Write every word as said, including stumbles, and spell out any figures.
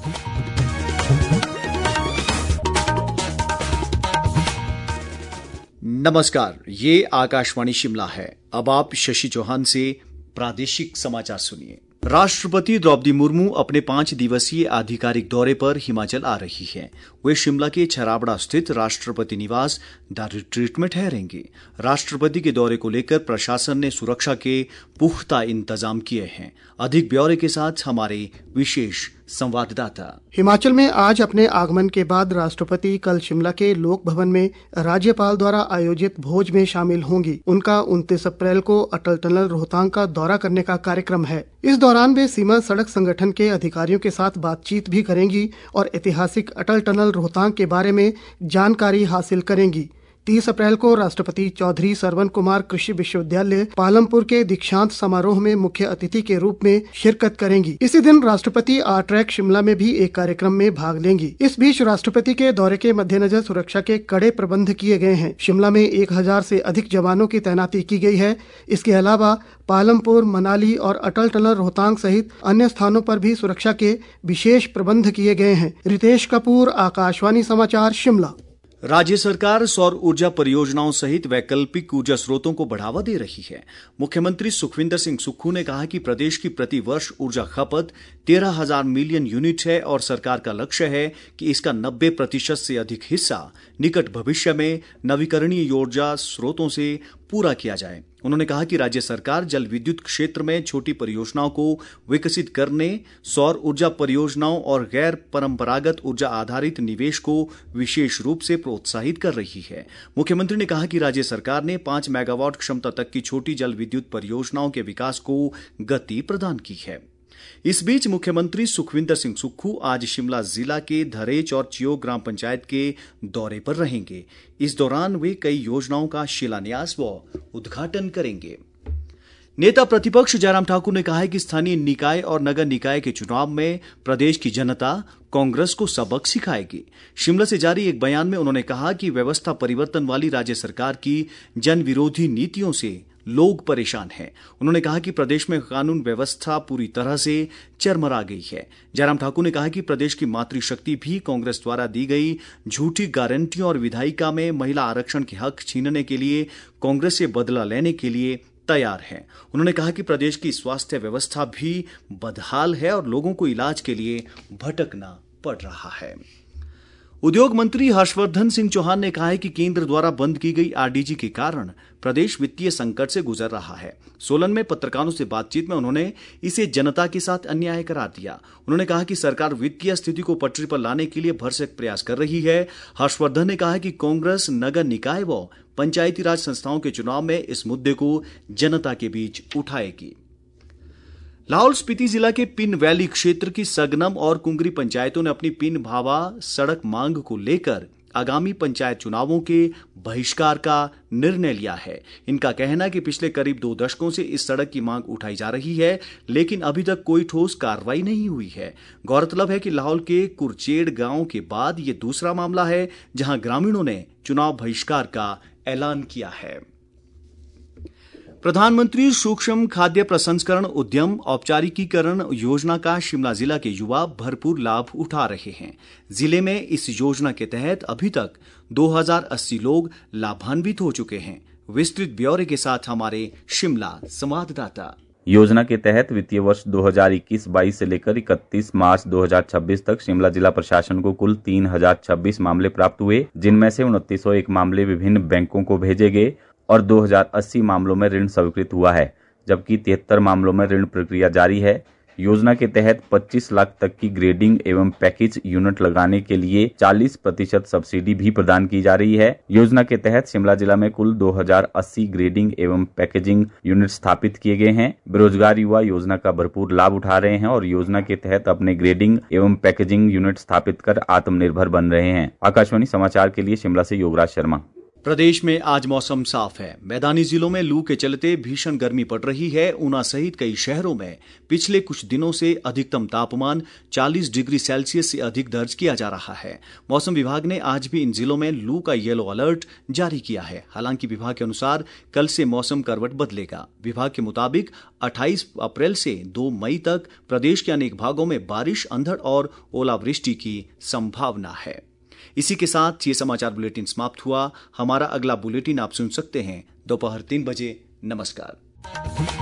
नमस्कार, ये आकाशवाणी शिमला है। अब आप शशि चौहान से प्रादेशिक समाचार सुनिए। राष्ट्रपति द्रौपदी मुर्मू अपने पांच दिवसीय आधिकारिक दौरे पर हिमाचल आ रही हैं। वे शिमला के छराबड़ा स्थित राष्ट्रपति निवास द रिट्रीट में ठहरेंगे। राष्ट्रपति के दौरे को लेकर प्रशासन ने सुरक्षा के पुख्ता इंतजाम किए हैं। अधिक ब्यौरे के साथ हमारे विशेष संवाददाता। हिमाचल में आज अपने आगमन के बाद राष्ट्रपति कल शिमला के लोक भवन में राज्यपाल द्वारा आयोजित भोज में शामिल होंगी। उनका उनतीस अप्रैल को अटल टनल रोहतांग का दौरा करने का कार्यक्रम है। इस दौरान वे सीमा सड़क संगठन के अधिकारियों के साथ बातचीत भी करेंगी और ऐतिहासिक अटल टनल रोहतांग के बारे में जानकारी हासिल करेंगी। तीस अप्रैल को राष्ट्रपति चौधरी सरवण कुमार कृषि विश्वविद्यालय पालमपुर के दीक्षांत समारोह में मुख्य अतिथि के रूप में शिरकत करेंगी। इसी दिन राष्ट्रपति आर ट्रैक शिमला में भी एक कार्यक्रम में भाग लेंगी। इस बीच राष्ट्रपति के दौरे के मद्देनजर सुरक्षा के कड़े प्रबंध किए गए हैं। शिमला में एक हजार से अधिक जवानों की तैनाती की गई है। इसके अलावा पालमपुर, मनाली और अटल टनल रोहतांग सहित अन्य स्थानों पर भी सुरक्षा के विशेष प्रबंध किए गए हैं। रितेश कपूर, आकाशवाणी समाचार, शिमला। राज्य सरकार सौर ऊर्जा परियोजनाओं सहित वैकल्पिक ऊर्जा स्रोतों को बढ़ावा दे रही है। मुख्यमंत्री सुखविंदर सिंह सुक्खू ने कहा कि प्रदेश की प्रति वर्ष ऊर्जा खपत तेरह हजार मिलियन यूनिट है और सरकार का लक्ष्य है कि इसका नब्बे प्रतिशत से अधिक हिस्सा निकट भविष्य में नवीकरणीय ऊर्जा स्रोतों से पूरा किया जाए। उन्होंने कहा कि राज्य सरकार जल विद्युत क्षेत्र में छोटी परियोजनाओं को विकसित करने, सौर ऊर्जा परियोजनाओं और गैर परंपरागत ऊर्जा आधारित निवेश को विशेष रूप से प्रोत्साहित कर रही है। मुख्यमंत्री ने कहा कि राज्य सरकार ने पांच मेगावाट क्षमता तक की छोटी जल विद्युत परियोजनाओं के विकास को गति प्रदान की है। इस बीच मुख्यमंत्री सुखविंदर सिंह सुक्खू आज शिमला जिला के धरेच और चियो ग्राम पंचायत के दौरे पर रहेंगे। इस दौरान वे कई योजनाओं का शिलान्यास व उद्घाटन करेंगे। नेता प्रतिपक्ष जयराम ठाकुर ने कहा है कि स्थानीय निकाय और नगर निकाय के चुनाव में प्रदेश की जनता कांग्रेस को सबक सिखाएगी। शिमला से जारी एक बयान में उन्होंने कहा कि व्यवस्था परिवर्तन वाली राज्य सरकार की जन विरोधी नीतियों से लोग परेशान हैं। उन्होंने कहा कि प्रदेश में कानून व्यवस्था पूरी तरह से चरमरा गई है। जयराम ठाकुर ने कहा कि प्रदेश की मातृशक्ति भी कांग्रेस द्वारा दी गई झूठी गारंटियों और विधायिका में महिला आरक्षण के हक छीनने के लिए कांग्रेस से बदला लेने के लिए तैयार है। उन्होंने कहा कि प्रदेश की स्वास्थ्य व्यवस्था भी बदहाल है और लोगों को इलाज के लिए भटकना पड़ रहा है। उद्योग मंत्री हर्षवर्धन सिंह चौहान ने कहा है कि केंद्र द्वारा बंद की गई आरडीजी के कारण प्रदेश वित्तीय संकट से गुजर रहा है। सोलन में पत्रकारों से बातचीत में उन्होंने इसे जनता के साथ अन्याय करार दिया। उन्होंने कहा कि सरकार वित्तीय स्थिति को पटरी पर लाने के लिए भरसक प्रयास कर रही है। हर्षवर्धन ने कहा कि कांग्रेस नगर निकाय व पंचायती राज संस्थाओं के चुनाव में इस मुद्दे को जनता के बीच उठाएगी। लाहौल स्पीति जिला के पिन वैली क्षेत्र की सगनम और कुंगरी पंचायतों ने अपनी पिन भावा सड़क मांग को लेकर आगामी पंचायत चुनावों के बहिष्कार का निर्णय लिया है। इनका कहना है कि पिछले करीब दो दशकों से इस सड़क की मांग उठाई जा रही है, लेकिन अभी तक कोई ठोस कार्रवाई नहीं हुई है। गौरतलब है कि लाहौल के कुरचेड़ गांव के बाद ये दूसरा मामला है जहां ग्रामीणों ने चुनाव बहिष्कार का ऐलान किया है। प्रधानमंत्री सूक्ष्म खाद्य प्रसंस्करण उद्यम औपचारिकीकरण योजना का शिमला जिला के युवा भरपूर लाभ उठा रहे हैं। जिले में इस योजना के तहत अभी तक दो हजार अस्सी लोग लाभान्वित हो चुके हैं। विस्तृत ब्यौरे के साथ हमारे शिमला संवाददाता। योजना के तहत वित्तीय वर्ष दो हजार इक्कीस बाईस से लेकर इकतीस मार्च दो हजार छब्बीस तक शिमला जिला प्रशासन को कुल तीन हजार छब्बीस मामले प्राप्त हुए, जिनमें से उनतीस सौ एक मामले विभिन्न बैंकों को भेजे गए और दो हजार अस्सी मामलों में ऋण स्वीकृत हुआ है, जबकि तिहत्तर मामलों में ऋण प्रक्रिया जारी है। योजना के तहत पच्चीस लाख तक की ग्रेडिंग एवं पैकेज यूनिट लगाने के लिए चालीस प्रतिशत सब्सिडी भी प्रदान की जा रही है। योजना के तहत शिमला जिला में कुल दो हजार अस्सी ग्रेडिंग एवं पैकेजिंग यूनिट स्थापित किए गए हैं। बेरोजगार युवा योजना का भरपूर लाभ उठा रहे हैं और योजना के तहत अपने ग्रेडिंग एवं पैकेजिंग यूनिट स्थापित कर आत्मनिर्भर बन रहे हैं। आकाशवाणी समाचार के लिए शिमला से योगराज शर्मा। प्रदेश में आज मौसम साफ है। मैदानी जिलों में लू के चलते भीषण गर्मी पड़ रही है। ऊना सहित कई शहरों में पिछले कुछ दिनों से अधिकतम तापमान चालीस डिग्री सेल्सियस से अधिक दर्ज किया जा रहा है। मौसम विभाग ने आज भी इन जिलों में लू का येलो अलर्ट जारी किया है। हालांकि विभाग के अनुसार कल से मौसम करवट बदलेगा। विभाग के मुताबिक अट्ठाईस अप्रैल से दो मई तक प्रदेश के अनेक भागों में बारिश, अंधड़ और ओलावृष्टि की संभावना है। इसी के साथ ये समाचार बुलेटिन समाप्त हुआ। हमारा अगला बुलेटिन आप सुन सकते हैं दोपहर तीन बजे। नमस्कार।